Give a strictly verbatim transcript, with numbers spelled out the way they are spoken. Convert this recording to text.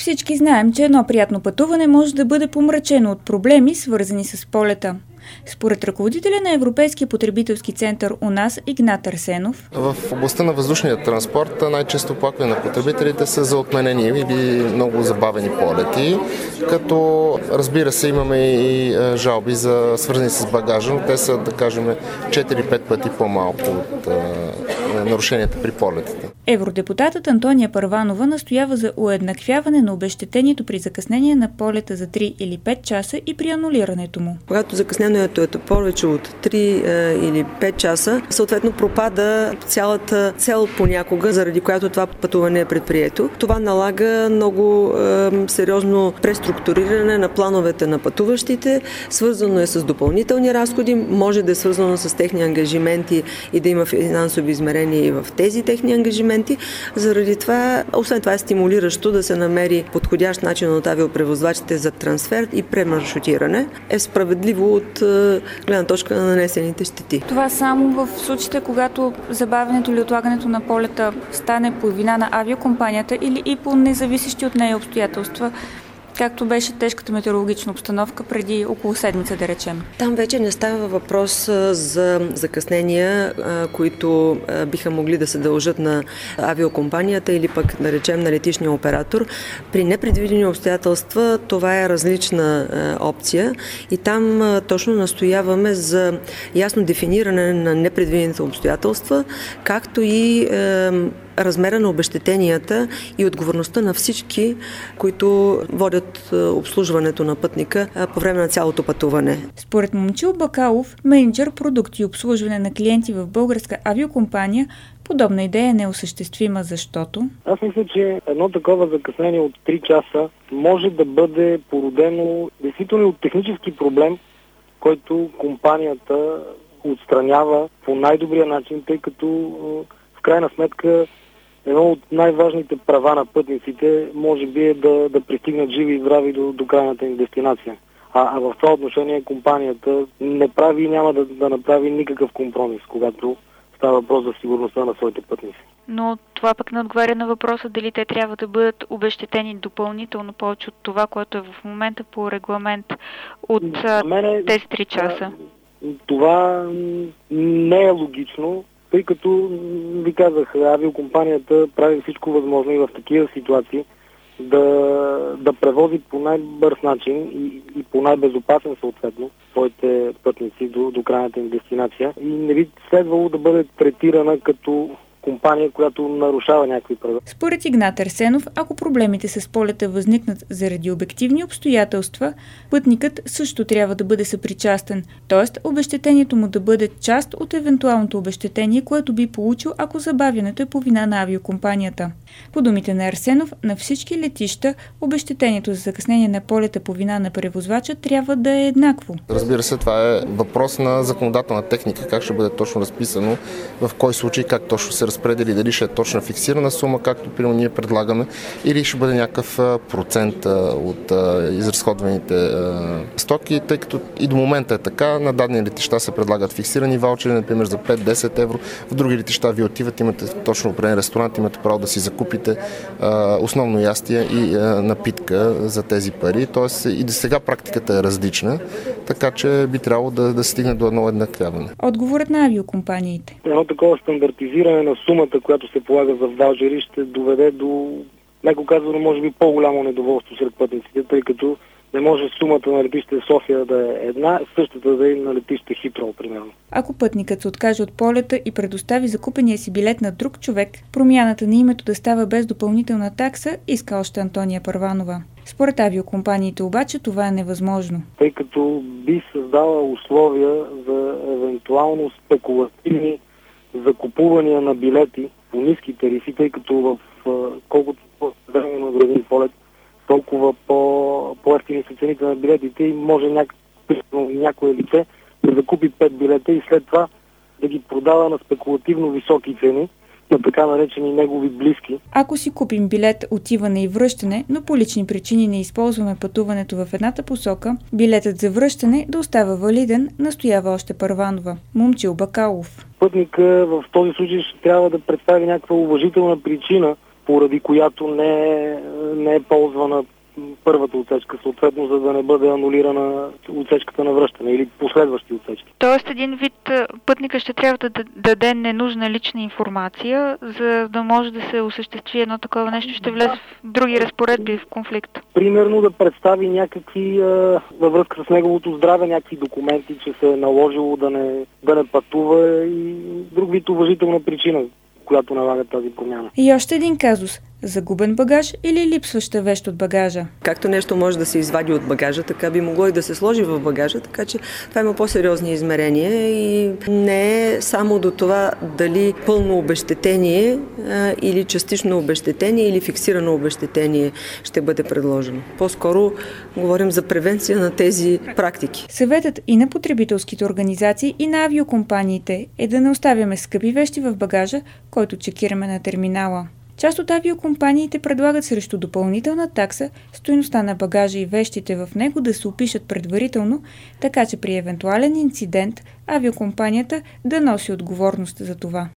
Всички знаем, че едно приятно пътуване може да бъде помрачено от проблеми, свързани с полета. Според ръководителя на Европейския потребителски център у нас Игнат Арсенов, в областта на въздушния транспорт най-често оплакване на потребителите са за отменени или много забавени полети, като разбира се имаме и жалби за свързани с багажа, но те са, да кажем, четири-пет пъти по-малко от а, нарушенията при полетите. Евродепутатът Антония Първанова настоява за уеднаквяване на обезщетението при закъснение на полета за три или пет часа и при анулирането му. Когато закъснението е повече от три или пет часа, съответно пропада цялата цел понякога, заради която това пътуване е предприето. Това налага много е, сериозно преструктуриране на плановете на пътуващите, свързано е с допълнителни разходи, може да е свързано с техни ангажименти и да има финансови измерения и в тези техни ангажименти. Заради това, освен това е стимулиращо да се намери подходящ начин от авиопревозвачите за трансфер и премаршрутиране. Е справедливо от гледна точка на нанесените щети. Това само в случаите, когато забавянето или отлагането на полета стане по вина на авиокомпанията или и по независещи от нея обстоятелства, както беше тежката метеорологична обстановка преди около седмица, да речем. Там вече не става въпрос за закъснения, които биха могли да се дължат на авиокомпанията или пък, да речем, на летищния оператор. При непредвидени обстоятелства това е различна опция и там точно настояваме за ясно дефиниране на непредвидените обстоятелства, както и размера на обезщетенията и отговорността на всички, които водят обслужването на пътника по време на цялото пътуване. Според Момчил Бакалов, мениджър продукти и обслужване на клиенти в българска авиокомпания, подобна идея е неосъществима, защото... Аз мисля, че едно такова закъснение от три часа може да бъде породено действително от технически проблем, който компанията отстранява по най-добрия начин, тъй като в крайна сметка едно от най-важните права на пътниците може би е да, да пристигнат живи и здрави до, до крайната им дестинация. А, а в това отношение компанията не прави и няма да, да направи никакъв компромис, когато става въпрос за сигурността на своите пътници. Но това пък не отговаря на въпроса дали те трябва да бъдат обезщетени допълнително повече от това, което е в момента по регламент от мене, тези три часа. Това не е логично, тъй като, ви казах, авиокомпанията прави всичко възможно и в такива ситуации да, да превози по най-бърз начин и, и по най-безопасен съответно своите пътници до, до крайната им дестинация. И не би следвало да бъде третирана като компания, която нарушава някакви права. Според Игнат Арсенов, ако проблемите с полета възникнат заради обективни обстоятелства, пътникът също трябва да бъде съпричастен, т.е. обезщетението му да бъде част от евентуалното обезщетение, което би получил, ако забавянето е по вина на авиокомпанията. По думите на Арсенов, на всички летища обезщетението за закъснение на полета по вина на превозвача трябва да е еднакво. Разбира се, това е въпрос на законодателна техника, как ще бъде точно разписано, в кой случай, как точно се разпредели, дали ще е точна фиксирана сума, както примерно ние предлагаме, или ще бъде някакъв процент от изразходваните стоки, тъй като и до момента е така. На дадени летища се предлагат фиксирани ваучери, например за пет-десет евро. В други летища ви отиват, имате точно определен ресторант, имате право да си закупите основно ястия и напитка за тези пари. Тоест и до сега практиката е различна, така че би трябвало да, да стигне до едно еднаквяване. Отговорът на авиокомпаниите. Едно такова стандартизиране на сумата, която се полага за ваучери, ще доведе до, меко казано, може би по-голямо недоволство сред пътниците, тъй като не може сумата на летище София да е една, същата да е на летище Хитроу, примерно. Ако пътникът се откаже от полета и предостави закупения си билет на друг човек, промяната на името да става без допълнителна такса, иска още Антония Първанова. Според авиокомпаниите обаче това е невъзможно. Тъй като би създала условия за евентуално спекулативни закупувания на билети по ниски тарифи, тъй като в колкото по-време на един полет, толкова по, по-ефтини са цените на билетите и може няк... някое лице да закупи пет билета и след това да ги продава на спекулативно високи цени на така наречени негови близки. Ако си купим билет отиване и връщане, но по лични причини не използваме пътуването в едната посока, билетът за връщане да остава валиден, настоява още Първанова. Момчил Бакалов. Пътника в този случай ще трябва да представи някаква уважителна причина поради която не е, не е ползвана първата отсечка, съответно, за да не бъде анулирана отсечката на връщане или последващи отсечки. Тоест един вид пътника ще трябва да даде ненужна лична информация, за да може да се осъществи едно такова нещо, ще влезе в други разпоредби в конфликт. Примерно да представи някакви, във връзка с неговото здраве, някакви документи, че се е наложило да не, да не пътува и друг вид уважителна причина, която налага тази промяна. И още един казус – загубен багаж или липсваща вещ от багажа. Както нещо може да се извади от багажа, така би могло и да се сложи в багажа, така че това има по-сериозни измерения и не е само до това дали пълно обезщетение а, или частично обезщетение или фиксирано обезщетение ще бъде предложено. По-скоро говорим за превенция на тези практики. Съветът и на потребителските организации, и на авиокомпаниите е да не оставяме скъпи вещи в багажа, който чекираме на терминала. Част от авиокомпаниите предлагат срещу допълнителна такса стойността на багажа и вещите в него да се опишат предварително, така че при евентуален инцидент авиокомпанията да носи отговорност за това.